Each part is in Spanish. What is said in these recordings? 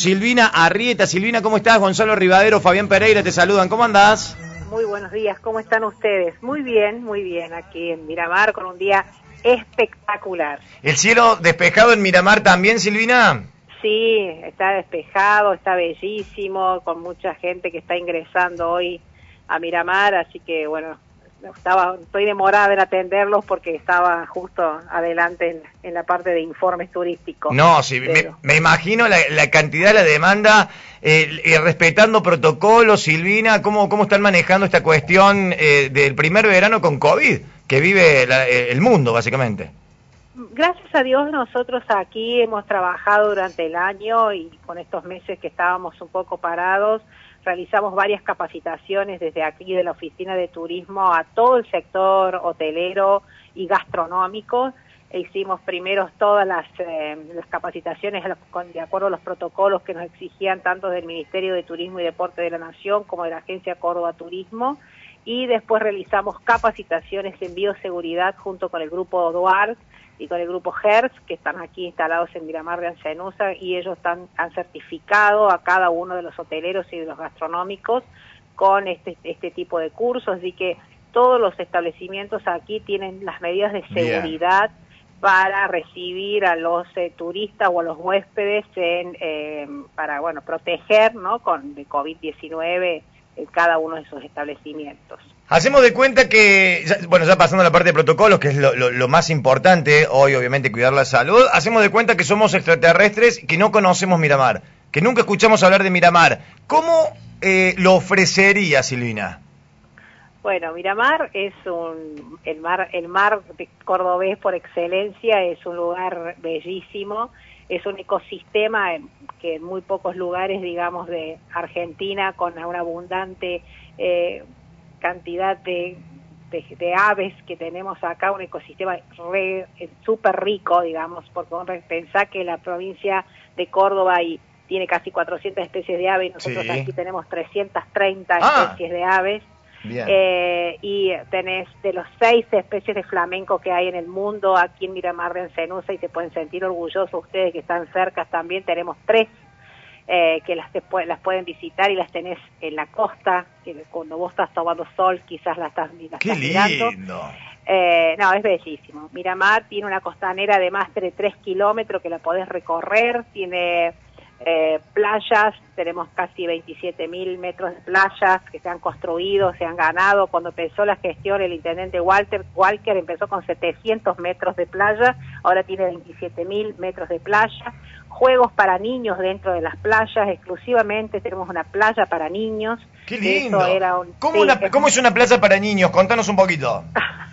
Silvina Arrieta. Silvina, ¿cómo estás? Gonzalo Rivadero, Fabián Pereira, te saludan. ¿Cómo andás? Muy buenos días, ¿cómo están ustedes? Muy bien, aquí en Miramar con un día espectacular. ¿El cielo despejado en Miramar también, Silvina? Sí, está despejado, está bellísimo, con mucha gente que está ingresando hoy a Miramar, así que bueno, estoy demorada en atenderlos porque estaba justo adelante en la parte de informes turísticos. No, sí, pero... me imagino la cantidad, la demanda, respetando protocolos, Silvina, ¿cómo están manejando esta cuestión del primer verano con COVID que vive el mundo, básicamente? Gracias a Dios nosotros aquí hemos trabajado durante el año y con estos meses que estábamos un poco parados, realizamos varias capacitaciones desde aquí de la Oficina de Turismo a todo el sector hotelero y gastronómico. Hicimos primero todas las capacitaciones de acuerdo a los protocolos que nos exigían tanto del Ministerio de Turismo y Deporte de la Nación como de la Agencia Córdoba Turismo, y después realizamos capacitaciones en bioseguridad junto con el grupo Duarte y con el grupo Hertz, que están aquí instalados en Miramar de Ancenusa, y ellos han certificado a cada uno de los hoteleros y de los gastronómicos con este tipo de cursos, así que todos los establecimientos aquí tienen las medidas de seguridad para recibir a los turistas o a los huéspedes para proteger, ¿no?, de COVID-19 en cada uno de sus establecimientos. Hacemos de cuenta que, ya pasando a la parte de protocolos, que es lo más importante, hoy obviamente cuidar la salud, hacemos de cuenta que somos extraterrestres, que no conocemos Miramar, que nunca escuchamos hablar de Miramar. ¿Cómo lo ofrecería, Silvina? Bueno, Miramar es el mar cordobés por excelencia, es un lugar bellísimo, es un ecosistema que en muy pocos lugares, digamos, de Argentina, con una abundante cantidad de aves que tenemos acá, un ecosistema súper rico, digamos, porque pensá que la provincia de Córdoba tiene casi 400 especies de aves, y nosotros aquí tenemos 330 especies de aves. Y tenés de los 6 especies de flamenco que hay en el mundo aquí en Miramar de Ancenusa, y se pueden sentir orgullosos ustedes que están cerca. También tenemos 3 que las pueden visitar, y las tenés en la costa, que cuando vos estás tomando sol quizás las estás mirando. No, es bellísimo. Miramar tiene una costanera de más de 3 kilómetros que la podés recorrer, tiene playas, tenemos casi 27.000 metros de playas que se han construido, se han ganado. Cuando empezó la gestión, el intendente Walker empezó con 700 metros de playa, ahora tiene 27.000 metros de playa. Juegos para niños dentro de las playas, exclusivamente tenemos una playa para niños. ¡Qué lindo! ¿Cómo es una playa para niños? Contanos un poquito.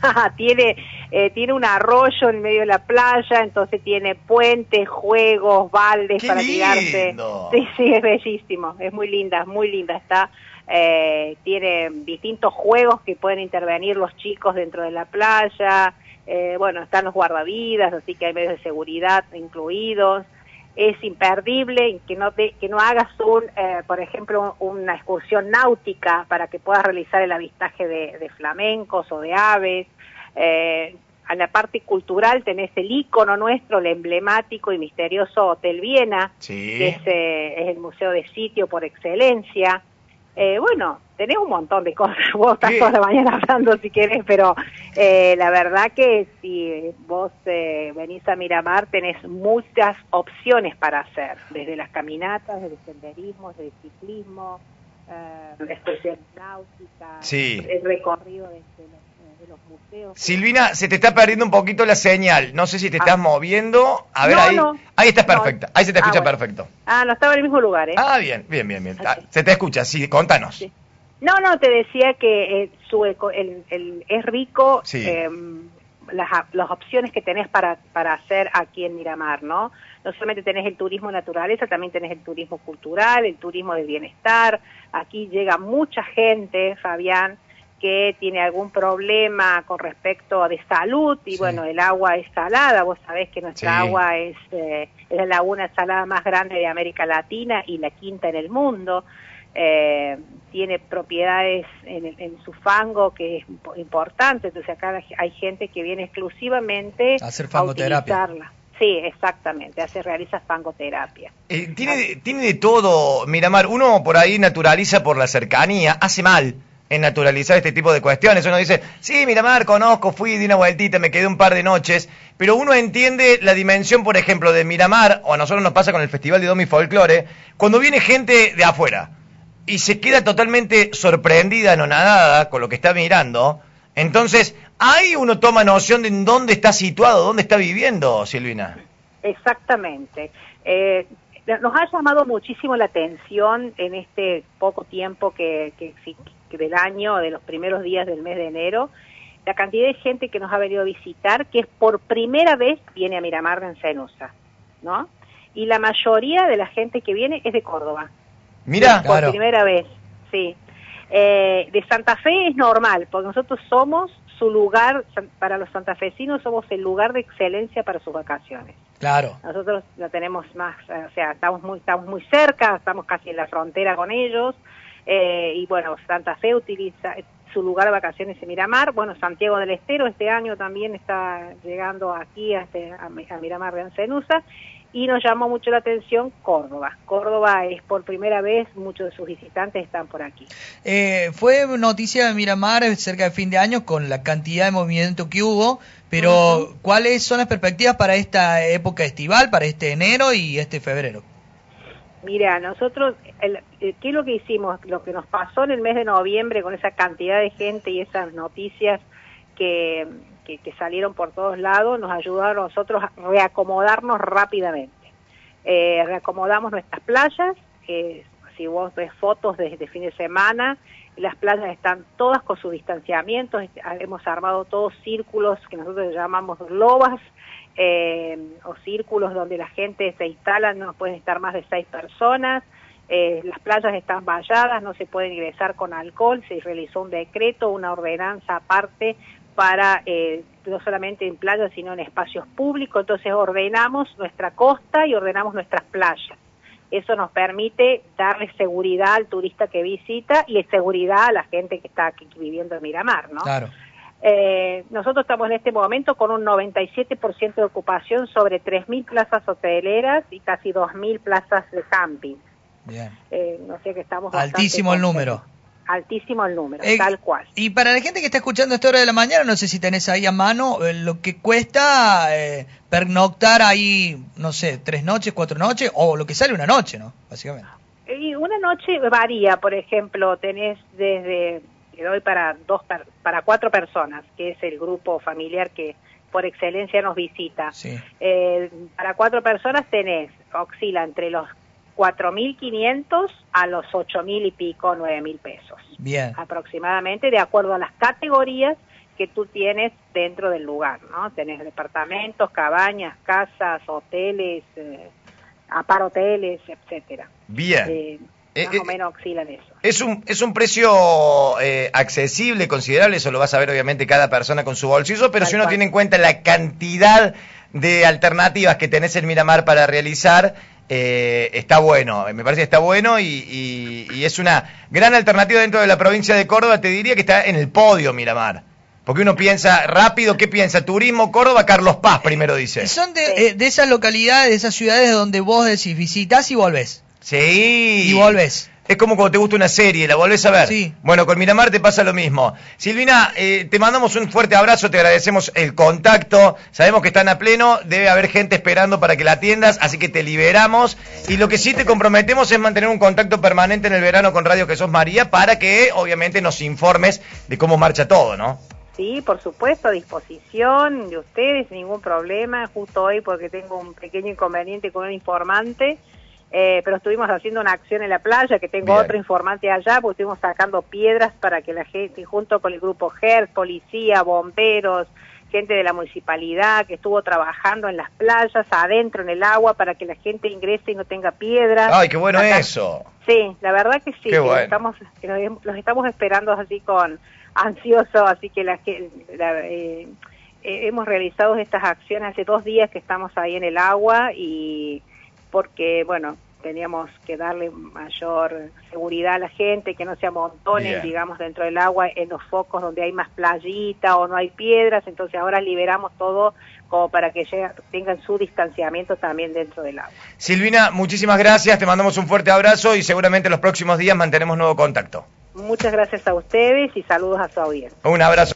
Tiene un arroyo en medio de la playa, entonces tiene puentes, juegos, baldes para tirarse. Sí, es bellísimo, es muy linda, está. Tiene distintos juegos que pueden intervenir los chicos dentro de la playa. Están los guardavidas, así que hay medios de seguridad incluidos. Es imperdible que no hagas por ejemplo, una excursión náutica para que puedas realizar el avistaje de flamencos o de aves. A la parte cultural tenés el ícono nuestro, el emblemático y misterioso Hotel Viena, que es el museo de sitio por excelencia. Tenés un montón de cosas, vos estás toda la mañana hablando si querés, pero la verdad que si vos venís a Miramar tenés muchas opciones para hacer, desde las caminatas, desde senderismo, desde ciclismo, excursión náutica, el recorrido de los museos. Silvina, se te está perdiendo un poquito la señal, no sé si te estás moviendo. A ver, ahí estás perfecta, ahí se te escucha perfecto. No estaba en el mismo lugar, bien. Se te escucha, sí, contanos. Sí. No, te decía que es rico las opciones que tenés para hacer aquí en Miramar, ¿no? No solamente tenés el turismo de naturaleza, también tenés el turismo cultural, el turismo de bienestar. Aquí llega mucha gente, Fabián, que tiene algún problema con respecto de salud, y el agua es salada. Vos sabés que nuestra agua es la laguna salada más grande de América Latina y la quinta en el mundo. Tiene propiedades en su fango que es importante, entonces acá hay gente que viene exclusivamente a hacer fangoterapia. utilizarla. Sí, exactamente, realiza fangoterapia. Tiene de todo, Miramar. Uno por ahí naturaliza por la cercanía, hace mal en naturalizar este tipo de cuestiones. Uno dice, sí, Miramar, conozco, fui, di una vueltita, me quedé un par de noches, pero uno entiende la dimensión, por ejemplo, de Miramar, o a nosotros nos pasa con el Festival de Domi Folklore, cuando viene gente de afuera y se queda totalmente sorprendida, anonadada con lo que está mirando. Entonces, ahí uno toma noción de en dónde está situado, dónde está viviendo, Silvina. Exactamente. Nos ha llamado muchísimo la atención en este poco tiempo que del año, de los primeros días del mes de enero, la cantidad de gente que nos ha venido a visitar, que es por primera vez viene a Miramar de Encenusa, ¿no? Y la mayoría de la gente que viene es de Córdoba. Mira, por primera vez, sí. De Santa Fe es normal, porque nosotros somos su lugar, para los santafesinos somos el lugar de excelencia para sus vacaciones. Claro. Nosotros lo tenemos más, o sea, estamos muy cerca, estamos casi en la frontera con ellos, y bueno, Santa Fe utiliza su lugar de vacaciones en Miramar. Bueno, Santiago del Estero este año también está llegando aquí a Miramar de Encenusa. Y nos llamó mucho la atención Córdoba. Córdoba es por primera vez, muchos de sus visitantes están por aquí. Fue noticia de Miramar cerca de fin de año con la cantidad de movimiento que hubo, pero ¿cuáles son las perspectivas para esta época estival, para este enero y este febrero? Mira, nosotros, ¿qué es lo que hicimos? Lo que nos pasó en el mes de noviembre con esa cantidad de gente y esas noticias que salieron por todos lados, nos ayudaron a nosotros a reacomodarnos rápidamente. Reacomodamos nuestras playas, si vos ves fotos desde fin de semana, las playas están todas con su distanciamiento, hemos armado todos círculos que nosotros llamamos lobas, o círculos donde la gente se instala, no pueden estar más de 6 personas, las playas están valladas, no se puede ingresar con alcohol, se realizó un decreto, una ordenanza aparte para no solamente en playas sino en espacios públicos. Entonces ordenamos nuestra costa y ordenamos nuestras playas. Eso nos permite darle seguridad al turista que visita y seguridad a la gente que está aquí viviendo en Miramar, ¿no? Claro. Nosotros estamos en este momento con un 97% de ocupación sobre 3.000 plazas hoteleras y casi 2.000 plazas de camping. Bien. No sé, que estamos altísimo el número. Altísimo el número, tal cual. Y para la gente que está escuchando a esta hora de la mañana, no sé si tenés ahí a mano lo que cuesta pernoctar ahí, no sé, 3 noches, 4 noches, o lo que sale una noche, ¿no? Básicamente. Y una noche varía, por ejemplo, tenés desde, le doy para 4 personas, que es el grupo familiar que por excelencia nos visita. Sí. Para 4 personas oscila entre los 4.500 a los 8.000 y pico, 9.000 pesos. Bien. Aproximadamente, de acuerdo a las categorías que tú tienes dentro del lugar, ¿no? Tenés departamentos, cabañas, casas, hoteles, aparoteles, etcétera. Bien. Más o menos oscilan eso. Es un precio accesible, considerable, eso lo vas a ver obviamente cada persona con su bolsillo, pero si uno tiene en cuenta la cantidad de alternativas que tenés en Miramar para realizar, está bueno, me parece que está bueno y es una gran alternativa dentro de la provincia de Córdoba. Te diría que está en el podio Miramar, porque uno piensa rápido, ¿qué piensa? Turismo, Córdoba, Carlos Paz primero dice. Son de esas localidades, de esas ciudades donde vos decís, visitás y volvés. Sí. Y volvés. Es como cuando te gusta una serie, ¿la volvés a ver? Sí. Bueno, con Miramar te pasa lo mismo. Silvina, te mandamos un fuerte abrazo, te agradecemos el contacto. Sabemos que están a pleno, debe haber gente esperando para que la atiendas, así que te liberamos. Y lo que sí te comprometemos es mantener un contacto permanente en el verano con Radio Jesús María para que, obviamente, nos informes de cómo marcha todo, ¿no? Sí, por supuesto, a disposición de ustedes, ningún problema. Justo hoy, porque tengo un pequeño inconveniente con un informante, pero estuvimos haciendo una acción en la playa, que tengo otro informante allá, porque estuvimos sacando piedras para que la gente, junto con el grupo GERS, policía, bomberos, gente de la municipalidad, que estuvo trabajando en las playas, adentro en el agua, para que la gente ingrese y no tenga piedras. ¡Ay, qué bueno eso! Sí, la verdad que sí, qué bueno. Los estamos esperando así ansioso, así que hemos realizado estas acciones hace 2 días que estamos ahí en el agua, y porque, bueno, teníamos que darle mayor seguridad a la gente, que no se amontonen, digamos, dentro del agua en los focos donde hay más playita o no hay piedras, entonces ahora liberamos todo como para que tengan su distanciamiento también dentro del agua. Silvina, muchísimas gracias, te mandamos un fuerte abrazo y seguramente en los próximos días mantenemos nuevo contacto. Muchas gracias a ustedes y saludos a su audiencia. Un abrazo.